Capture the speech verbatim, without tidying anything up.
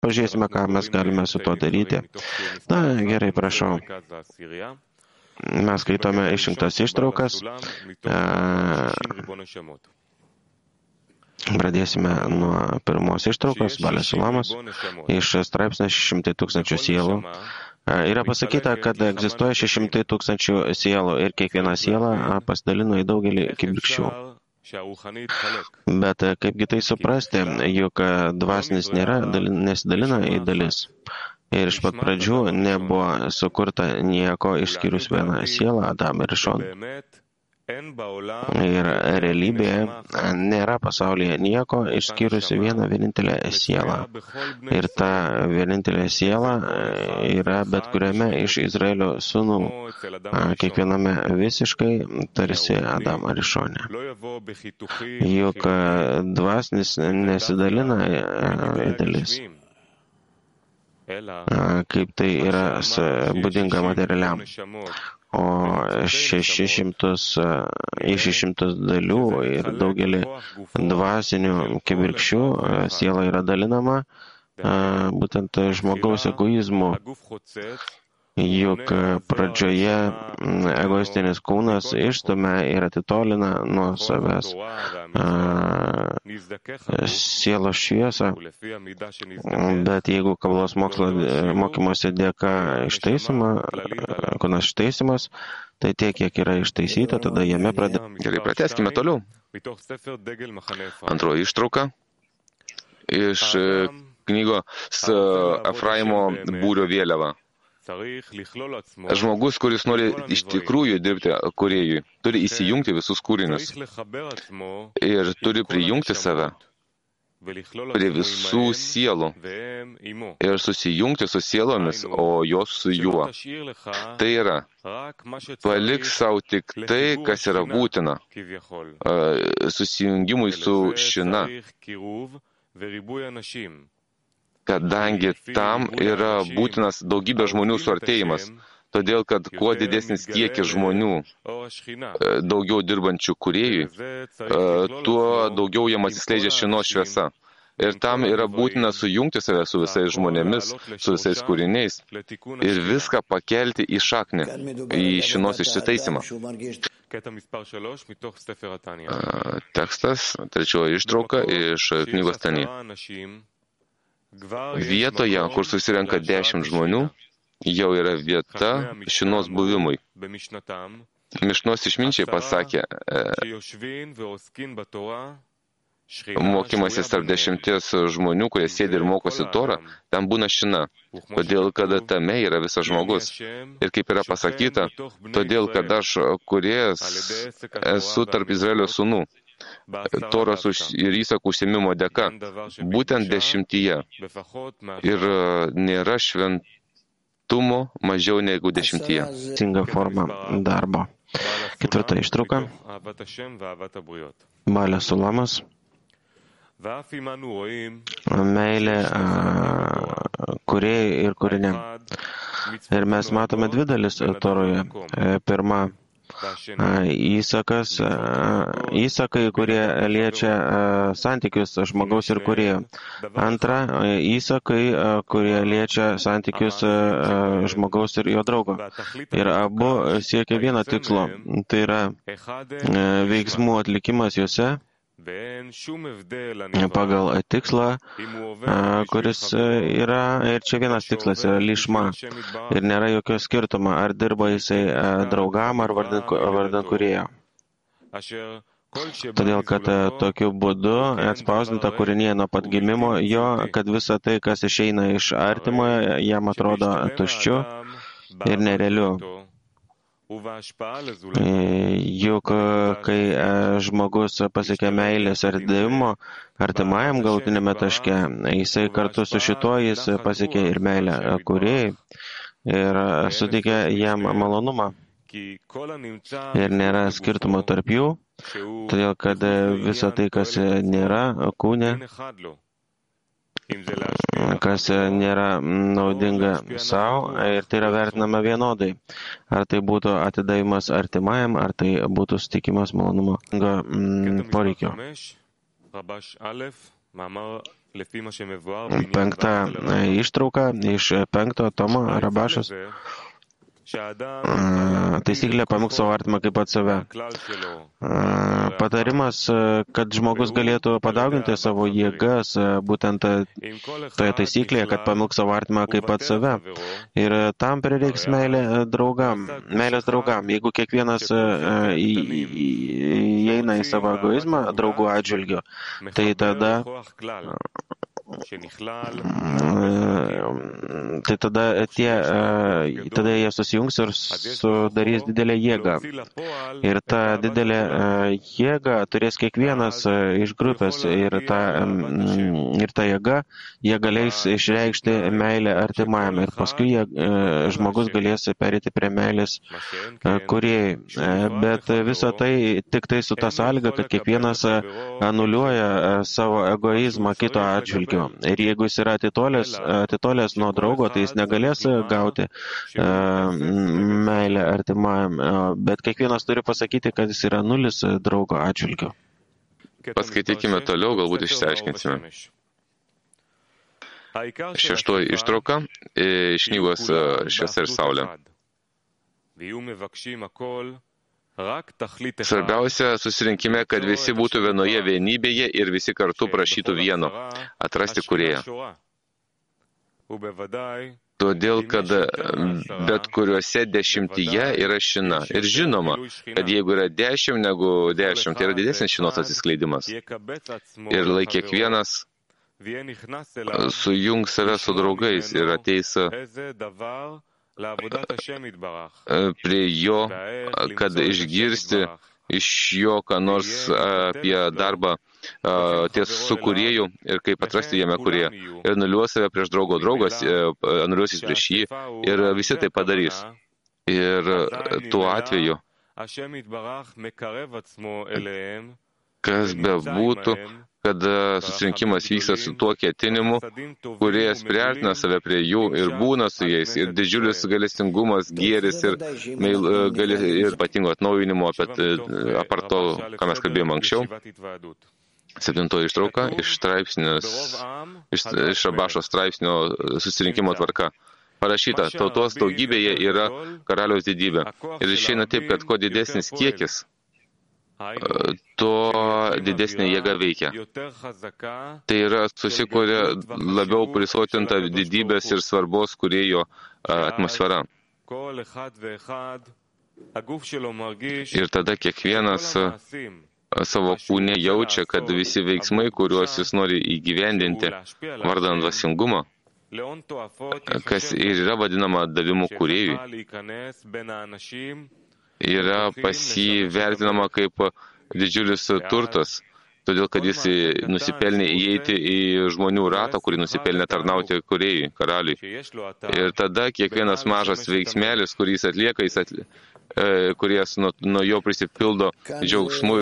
Pažiūrėsime, ką mes galime su tuo daryti. Na, gerai, prašau. Mes skaitome išrinktas ištraukas. Pradėsime nuo pirmos ištraukos, Balio Sulamos, iš straipsnio šeši šimtai tūkstančių sielų. Yra pasakyta, kad egzistuoja šeši šimtai tūkstančių sielų ir kiekviena siela pasidalino į daugelį kibirkščių. Bet kaipgi tai suprasti, juk dvasinis nėra, nesidalina į dalis. Ir iš pat pradžių nebuvo sukurta nieko išskyrus vieną sielą, Adamą ir Šoną. Ir realybėje nėra pasaulyje nieko išskyrus vieną vienintelę sielą. Ir ta vienintelė siela yra bet kuriame iš Izraelio sūnų, kiekviename visiškai tarsi Adamą ir Šonę. Juk dvasinis nesidalina į dalis, kaip tai yra būdinga materialiam. O šešis šimtus, į šešis šimtus dalių ir daugelį dvasinių kibirkščių siela yra dalinama būtent žmogaus egoizmu. Juk pradžioje egoistinis kūnas išstumia ir atitolina nuo savęs sielos šviesą, bet jeigu kablos mokslo mokymosi dėka ištaisoma, kūnas ištaisimas, tai tiek, kiek yra ištaisyta, tada jame pradeda. Gerai, pratęskime toliau. Antroji ištrauka iš knygos Efraimo būrio vėliava. Žmogus, kuris nori iš tikrųjų dirbti kūrėjui, turi įsijungti visus kūrinius ir turi prijungti save prie visų sielų ir susijungti su sielomis, o jos su juo. Tai yra, palik savo tik tai, kas yra būtina susijungimui su šina, kadangi tam yra būtinas daugybė žmonių suartėjimas, todėl kad kuo didesnis kiekis žmonių, daugiau dirbančių kūrėjui, tuo daugiau jam atsiskleidžia šinos šviesa. Ir tam yra būtina sujungti save su visais žmonėmis, su visais kūriniais ir viską pakelti į šaknį, į šinos išsitaisimą. Tekstas, trečioji ištrauka iš knygos Tanija. Vietoje, kur susirenka dešimt žmonių, jau yra vieta šinos buvimui. Mišnos išminčiai pasakė, mokymasis tarp dešimties žmonių, kurie sėdi ir mokosi Torą, ten būna šina, todėl kad tame yra visas žmogus. Ir kaip yra pasakyta, todėl kad aš kūrėjas esu tarp Izraelio sūnų. Toros ir įsakų užsiėmimo dėka, būtent dešimtyje. Ir nėra šventumo mažiau negu dešimtyje. Teisinga forma darbo. Ketvirta ištrauka. Balio Sulamos. Meilė kūrėjai ir kūriniam. Ir mes matome dvi dalis Toroje. Pirma, įsakas, įsakai, kurie liečia santykius žmogaus ir kūrėjo. Antra, įsakai, kurie liečia santykius žmogaus ir jo draugo. Ir abu siekia vieno tikslo, tai yra veiksmų atlikimas juose pagal tikslą, kuris yra, ir čia vienas tikslas yra lišma. Ir nėra jokio skirtumo, ar dirba jisai draugam, ar vardan kūrėjo. Todėl, kad tokiu būdu atspausdinta kūrinyje nuo pat gimimo jo, kad visa tai, kas išeina iš artimojo, jam atrodo tuščiu ir nerealiu. Juk kai žmogus pasiekia meilės ardimo artimajam galutinėme taške, jisai kartu su šituo jis pasiekia ir meilę kūrėjai ir suteikia jam malonumą. Ir nėra skirtumo tarp jų, todėl kad visa tai, kas nėra kūne, kas nėra naudinga savo, ir tai yra vertinama vienodai. Ar tai būtų atidavimas artimajam, ar tai būtų sutikimas malonumo poreikio. Penkta ištrauka iš penkto tomo Rabašas. Taisyklė pamilk savo artimą kaip pat save. Patarimas, kad žmogus galėtų padauginti savo jėgas, būtent toje taisyklėje, kad pamilk savo artimą kaip pat save. Ir tam prireiks meilė draugam, meilės draugam. Jeigu kiekvienas įeina į savo egoizmą draugų atžvilgiu, tai tada tai tada tie, tada jie susijungs ir sudarys didelę jėgą. Ir tą didelę jėgą turės kiekvienas iš grupės ir ta, ir ta jėga, jie galės išreikšti meilę artimajam ir paskui jie, žmogus galės perėti prie meilės kūrėjai. Bet visą tai tik tai su ta sąlyga, kad kiekvienas anuliuoja savo egoizmą kito atžvilgiu. Ir jeigu jis yra atitolęs, atitolęs nuo draugo, tai jis negalės gauti uh, meilę artimajam, uh, bet kiekvienas turi pasakyti, kad jis yra nulis draugo atžvilgiu. Paskaitykime toliau, galbūt išsiaiškinsime. Šeštoji ištrauka iš knygos Šviesa ir Saulė. Svarbiausia susirinkime, kad visi būtų vienoje vienybėje ir visi kartu prašytų vieno - atrasti kūrėją. Todėl, kad bet kuriuose dešimtyje yra šina. Ir žinoma, kad jeigu yra dešimt negu dešimt, tai yra didesnis šinos atsiskleidimas. Ir lai kiekvienas sujungs save su draugais ir ateis prie jo, kad išgirsti iš jo, ką nors apie darbą ties su kūrėju ir kaip atrasti jame kūrėją. Ir anuliuos save prieš draugo draugas, anuliuosis prieš jį ir visi tai padarys. Ir tuo atveju, kas bebūtų, kad susirinkimas vyksta su tuo ketinimu, kuriejas priartina save prie jų ir būna su jais, ir didžiulis galestingumas, gėris ir, meil, gali, ir ypatingo atnaujinimo apie apart to, ką mes kalbėjome anksčiau. Septintoji ištrauka iš, iš, iš Rabašo straipsnio susirinkimo tvarka. Parašyta, tautos daugybėje yra karaliaus didybė. Ir išeina taip, kad kuo didesnis kiekis, to didesnė jėga veikia. Tai yra susikuria labiau prisotinta didybės ir svarbos kūrėjo atmosfera. Ir tada kiekvienas savo kūne jaučia, kad visi veiksmai, kuriuos jis nori įgyvendinti vardan dvasingumo, kas ir yra vadinama davimu kūrėjui, yra pas jį vertinama kaip didžiulis turtas, todėl kad jis nusipelnė įeiti į žmonių ratą, kurį nusipelnė tarnauti kūrėjui, karaliui. Ir tada kiekvienas mažas veiksmelis, kurį jis atlieka, jis atlieka, kuris nuo, nuo jo prisipildo džiaugsmu